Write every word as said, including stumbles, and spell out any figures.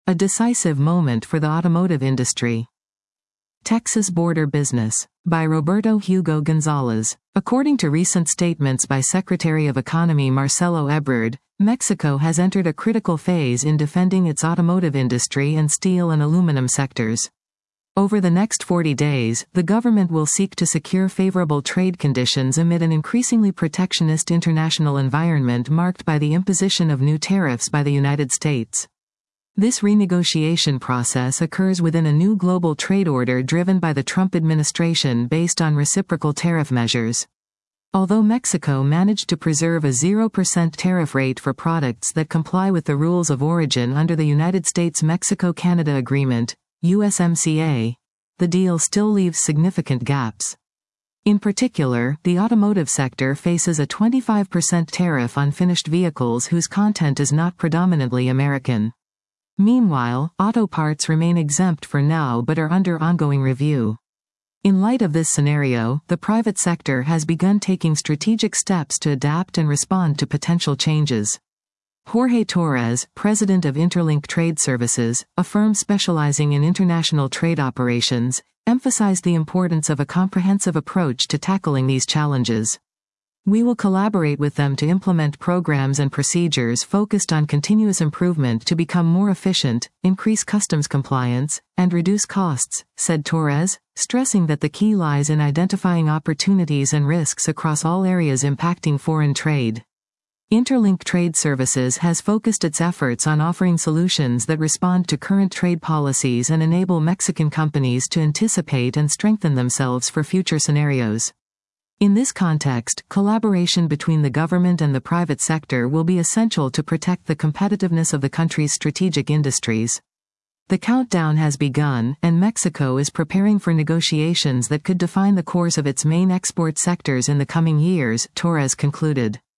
A decisive moment for the automotive industry. Texas Border Business. By Roberto Hugo Gonzalez. According to recent statements by Secretary of Economy Marcelo Ebrard, Mexico has entered a critical phase in defending its automotive industry and steel and aluminum sectors. Over the next forty days, the government will seek to secure favorable trade conditions amid an increasingly protectionist international environment marked by the imposition of new tariffs by the United States. This renegotiation process occurs within a new global trade order driven by the Trump administration based on reciprocal tariff measures. Although Mexico managed to preserve a zero percent tariff rate for products that comply with the rules of origin under the United States-Mexico-Canada Agreement, U S M C A, the deal still leaves significant gaps. In particular, the automotive sector faces a twenty-five percent tariff on finished vehicles whose content is not predominantly American. Meanwhile, auto parts remain exempt for now but are under ongoing review. In light of this scenario, the private sector has begun taking strategic steps to adapt and respond to potential changes. Jorge Torres, president of Interlink Trade Services, a firm specializing in international trade operations, emphasized the importance of a comprehensive approach to tackling these challenges. We will collaborate with them to implement programs and procedures focused on continuous improvement to become more efficient, increase customs compliance, and reduce costs, said Torres, stressing that the key lies in identifying opportunities and risks across all areas impacting foreign trade. Interlink Trade Services has focused its efforts on offering solutions that respond to current trade policies and enable Mexican companies to anticipate and strengthen themselves for future scenarios. In this context, collaboration between the government and the private sector will be essential to protect the competitiveness of the country's strategic industries. The countdown has begun, and Mexico is preparing for negotiations that could define the course of its main export sectors in the coming years, Torres concluded.